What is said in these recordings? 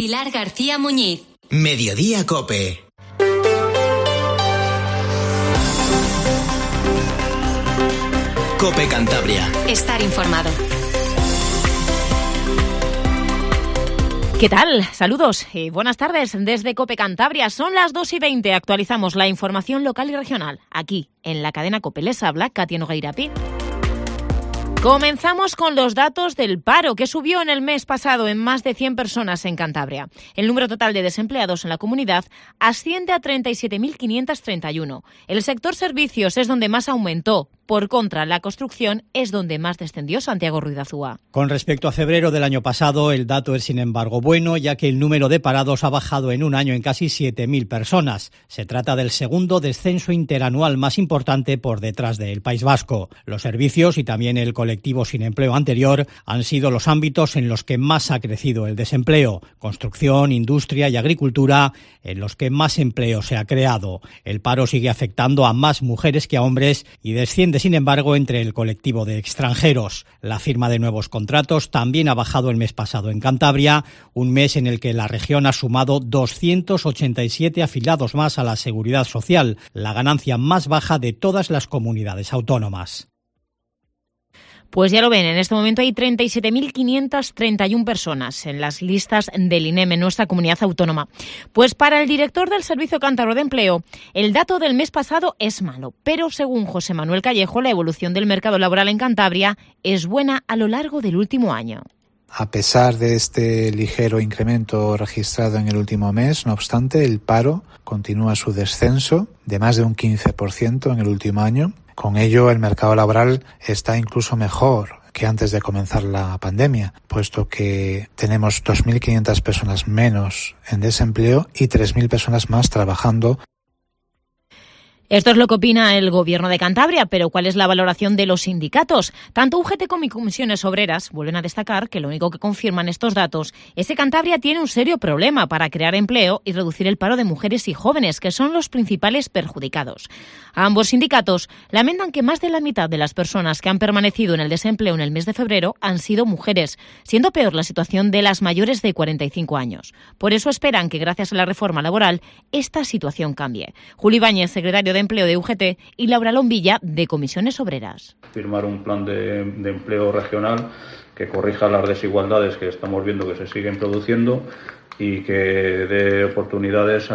Pilar García Muñiz. Mediodía COPE. COPE Cantabria. Estar informado. ¿Qué tal? Saludos y buenas tardes desde COPE Cantabria. Son las 2:20. Actualizamos la información local y regional. Aquí, en la cadena COPE, les habla Katia Nogueirapi. Comenzamos con los datos del paro, que subió en el mes pasado en más de 100 personas en Cantabria. El número total de desempleados en la comunidad asciende a 37.531. El sector servicios es donde más aumentó. Por contra, la construcción es donde más descendió. Santiago Ruiz de Azúa. Con respecto a febrero del año pasado, el dato es sin embargo bueno, ya que el número de parados ha bajado en un año en casi 7.000 personas. Se trata del segundo descenso interanual más importante por detrás del País Vasco. Los servicios y también el colectivo sin empleo anterior han sido los ámbitos en los que más ha crecido el desempleo. Construcción, industria y agricultura, en los que más empleo se ha creado. El paro sigue afectando a más mujeres que a hombres y desciende sin embargo entre el colectivo de extranjeros. La firma de nuevos contratos también ha bajado el mes pasado en Cantabria, un mes en el que la región ha sumado 287 afiliados más a la Seguridad Social, la ganancia más baja de todas las comunidades autónomas. Pues ya lo ven, en este momento hay 37.531 personas en las listas del INEM en nuestra comunidad autónoma. Pues para el director del Servicio Cántabro de Empleo, el dato del mes pasado es malo, pero según José Manuel Callejo, la evolución del mercado laboral en Cantabria es buena a lo largo del último año. A pesar de este ligero incremento registrado en el último mes, no obstante, el paro continúa su descenso de más de un 15% en el último año. Con ello, el mercado laboral está incluso mejor que antes de comenzar la pandemia, puesto que tenemos 2.500 personas menos en desempleo y 3.000 personas más trabajando. Esto es lo que opina el Gobierno de Cantabria, pero ¿cuál es la valoración de los sindicatos? Tanto UGT como Comisiones Obreras vuelven a destacar que lo único que confirman estos datos es que Cantabria tiene un serio problema para crear empleo y reducir el paro de mujeres y jóvenes, que son los principales perjudicados. Ambos sindicatos lamentan que más de la mitad de las personas que han permanecido en el desempleo en el mes de febrero han sido mujeres, siendo peor la situación de las mayores de 45 años. Por eso esperan que gracias a la reforma laboral esta situación cambie. Juli Ibáñez, secretario de Empleo de UGT, y Laura Lombilla, de Comisiones Obreras. Firmar un plan de empleo regional que corrija las desigualdades que estamos viendo que se siguen produciendo y que dé oportunidades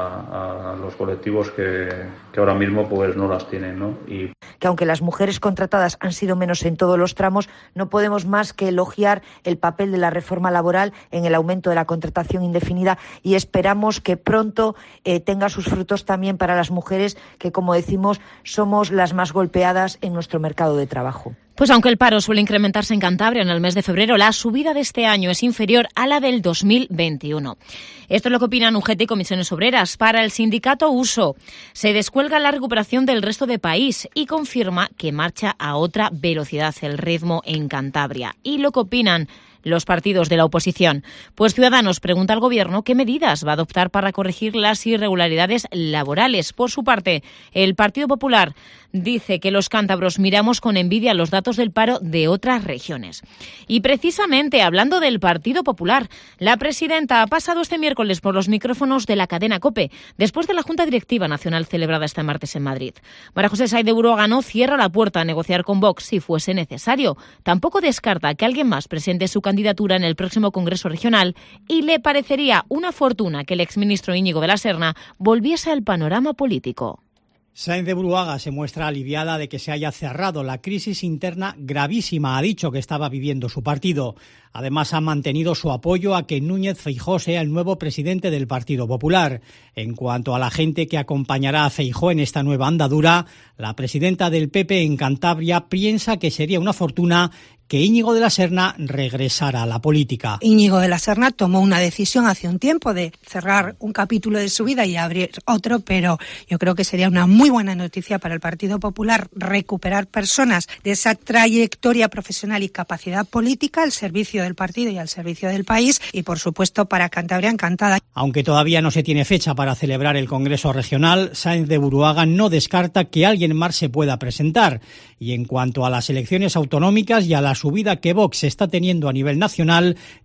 a los colectivos que ahora mismo pues no las tienen, ¿no? Y que aunque las mujeres contratadas han sido menos en todos los tramos, no podemos más que elogiar el papel de la reforma laboral en el aumento de la contratación indefinida y esperamos que pronto tenga sus frutos también para las mujeres, que como decimos somos las más golpeadas en nuestro mercado de trabajo. Pues aunque el paro suele incrementarse en Cantabria en el mes de febrero, la subida de este año es inferior a la del 2021. Esto es lo que opinan UGT y Comisiones Obreras. Para el sindicato USO, se descuelga la recuperación del resto del país y confirma que marcha a otra velocidad el ritmo en Cantabria. Y lo que opinan los partidos de la oposición. Pues Ciudadanos pregunta al Gobierno qué medidas va a adoptar para corregir las irregularidades laborales. Por su parte, el Partido Popular dice que los cántabros miramos con envidia los datos del paro de otras regiones. Y precisamente, hablando del Partido Popular, la presidenta ha pasado este miércoles por los micrófonos de la cadena COPE, después de la Junta Directiva Nacional celebrada este martes en Madrid. María José Sáenz de Buruaga no cierra la puerta a negociar con Vox si fuese necesario. Tampoco descarta que alguien más presente su candidatura en el próximo Congreso Regional y le parecería una fortuna que el exministro Íñigo de la Serna volviese al panorama político. Sáenz de Buruaga se muestra aliviada de que se haya cerrado la crisis interna gravísima, ha dicho, que estaba viviendo su partido. Además, ha mantenido su apoyo a que Núñez Feijóo sea el nuevo presidente del Partido Popular. En cuanto a la gente que acompañará a Feijóo en esta nueva andadura, la presidenta del PP en Cantabria piensa que sería una fortuna que Íñigo de la Serna regresara a la política. Íñigo de la Serna tomó una decisión hace un tiempo de cerrar un capítulo de su vida y abrir otro, pero yo creo que sería una muy buena noticia para el Partido Popular recuperar personas de esa trayectoria profesional y capacidad política al servicio del partido y al servicio del país, y por supuesto para Cantabria encantada. Aunque todavía no se tiene fecha para celebrar el Congreso Regional, Sáenz de Buruaga no descarta que alguien más se pueda presentar. Y en cuanto a las elecciones autonómicas y a la subida que Vox está teniendo a nivel nacional,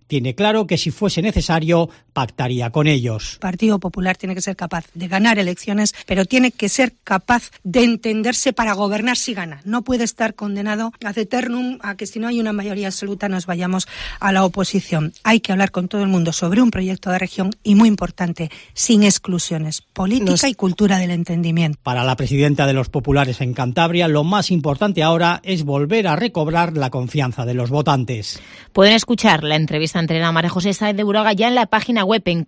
Tiene claro que si fuese necesario, pactaría con ellos. El Partido Popular tiene que ser capaz de ganar elecciones, pero tiene que ser capaz de entenderse para gobernar si gana. No puede estar condenado ad eternum a que si no hay una mayoría absoluta nos vayamos a la oposición. Hay que hablar con todo el mundo sobre un proyecto de región y, muy importante, sin exclusiones, política y cultura del entendimiento. Para la presidenta de los populares en Cantabria, lo más importante ahora es volver a recobrar la confianza de los votantes. Pueden escuchar la entrevista entre María José Sáez de Buroga ya en la página web en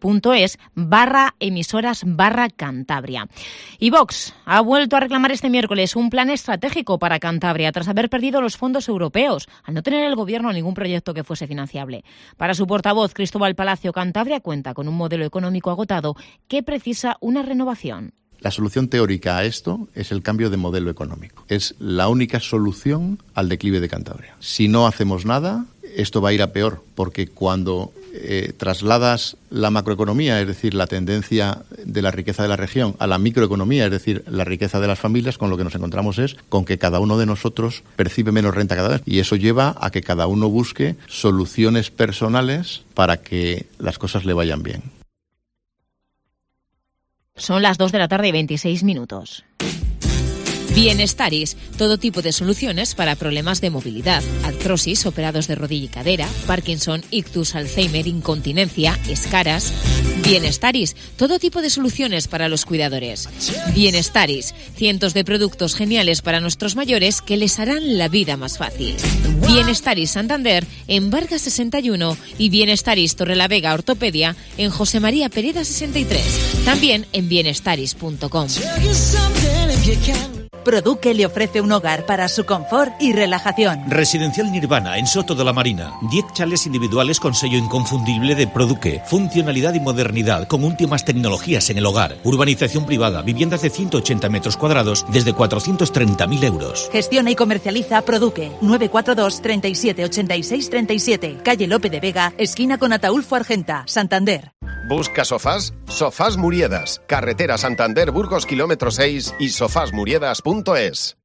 cope.es/emisoras/Cantabria. Y Vox ha vuelto a reclamar este miércoles un plan estratégico para Cantabria tras haber perdido los fondos europeos, al no tener el gobierno ningún proyecto que fuese financiable. Para su portavoz, Cristóbal Palacio, Cantabria cuenta con un modelo económico agotado que precisa una renovación. La solución teórica a esto es el cambio de modelo económico. Es la única solución al declive de Cantabria. Si no hacemos nada, esto va a ir a peor, porque cuando trasladas la macroeconomía, es decir, la tendencia de la riqueza de la región, a la microeconomía, es decir, la riqueza de las familias, con lo que nos encontramos es con que cada uno de nosotros percibe menos renta cada vez. Y eso lleva a que cada uno busque soluciones personales para que las cosas le vayan bien. Son las 2:26 p.m. Bienestaris, todo tipo de soluciones para problemas de movilidad, artrosis, operados de rodilla y cadera, Parkinson, ictus, Alzheimer, incontinencia, escaras. Bienestaris, todo tipo de soluciones para los cuidadores. Bienestaris, cientos de productos geniales para nuestros mayores que les harán la vida más fácil. Bienestaris Santander en Vargas 61 y Bienestaris Torrelavega Ortopedia en José María Pereda 63. También en bienestaris.com. Produque le ofrece un hogar para su confort y relajación. Residencial Nirvana en Soto de la Marina. 10 chalets individuales con sello inconfundible de Produque. Funcionalidad y modernidad con últimas tecnologías en el hogar. Urbanización privada. Viviendas de 180 metros cuadrados desde 430.000 euros. Gestiona y comercializa Produque. 942 37 86 37. Calle Lope de Vega, esquina con Ataúlfo Argenta, Santander. ¿Busca sofás? Sofás Muriedas. Carretera Santander Burgos kilómetro 6 y sofasmuriedas.es.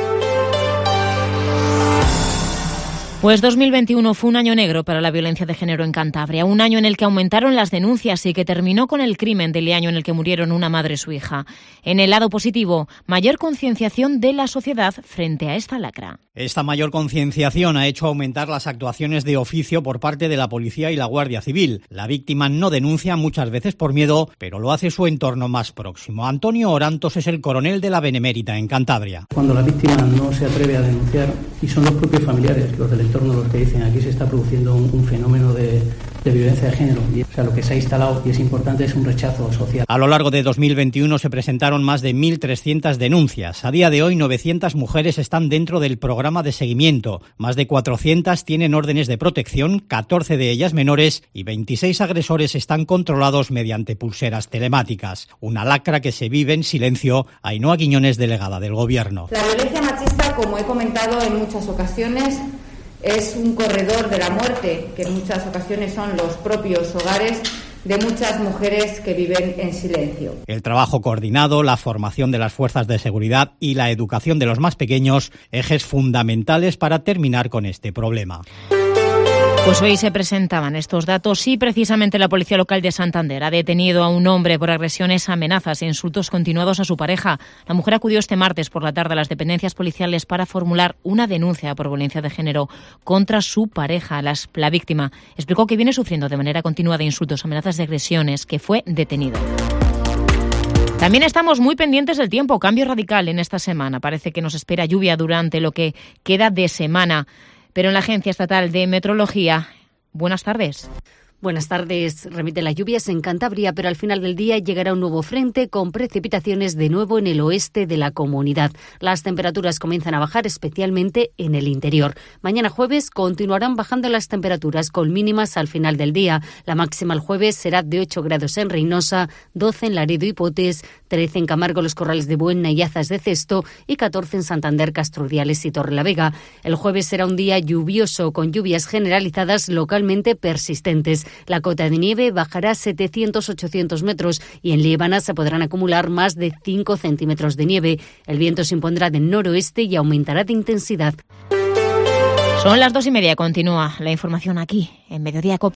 Pues 2021 fue un año negro para la violencia de género en Cantabria, un año en el que aumentaron las denuncias y que terminó con el crimen del año en el que murieron una madre y su hija. En el lado positivo, mayor concienciación de la sociedad frente a esta lacra. Esta mayor concienciación ha hecho aumentar las actuaciones de oficio por parte de la policía y la Guardia Civil. La víctima no denuncia muchas veces por miedo, pero lo hace su entorno más próximo. Antonio Orantos es el coronel de la Benemérita en Cantabria. Cuando la víctima no se atreve a denunciar y son los propios familiares, los del entorno, los que dicen aquí se está produciendo un fenómeno de violencia de género. O sea, lo que se ha instalado, y es importante, es un rechazo social. A lo largo de 2021 se presentaron más de 1.300 denuncias. A día de hoy, 900 mujeres están dentro del programa de seguimiento. Más de 400 tienen órdenes de protección, 14 de ellas menores, y 26 agresores están controlados mediante pulseras telemáticas. Una lacra que se vive en silencio. Ainhoa Quiñones, delegada del Gobierno. La violencia machista, como he comentado en muchas ocasiones, es un corredor de la muerte, que en muchas ocasiones son los propios hogares de muchas mujeres que viven en silencio. El trabajo coordinado, la formación de las fuerzas de seguridad y la educación de los más pequeños, ejes fundamentales para terminar con este problema. Pues hoy se presentaban estos datos y precisamente la Policía Local de Santander ha detenido a un hombre por agresiones, amenazas e insultos continuados a su pareja. La mujer acudió este martes por la tarde a las dependencias policiales para formular una denuncia por violencia de género contra su pareja. La víctima explicó que viene sufriendo de manera continuada insultos, amenazas de agresiones, que fue detenido. También estamos muy pendientes del tiempo, cambio radical en esta semana. Parece que nos espera lluvia durante lo que queda de semana. Pero en la Agencia Estatal de Meteorología, buenas tardes. Buenas tardes. Remite las lluvias en Cantabria, pero al final del día llegará un nuevo frente con precipitaciones de nuevo en el oeste de la comunidad. Las temperaturas comienzan a bajar, especialmente en el interior. Mañana jueves continuarán bajando las temperaturas con mínimas al final del día. La máxima el jueves será de 8 grados en Reynosa, 12 en Laredo y Potes, 13 en Camargo, Los Corrales de Buena y Azas de Cesto y 14 en Santander, Castrudiales y Torrelavega. El jueves será un día lluvioso con lluvias generalizadas localmente persistentes. La cota de nieve bajará a 700-800 metros y en Líbana se podrán acumular más de 5 centímetros de nieve. El viento se impondrá del noroeste y aumentará de intensidad. Son las 2:30, continúa la información aquí en Mediodía COPE.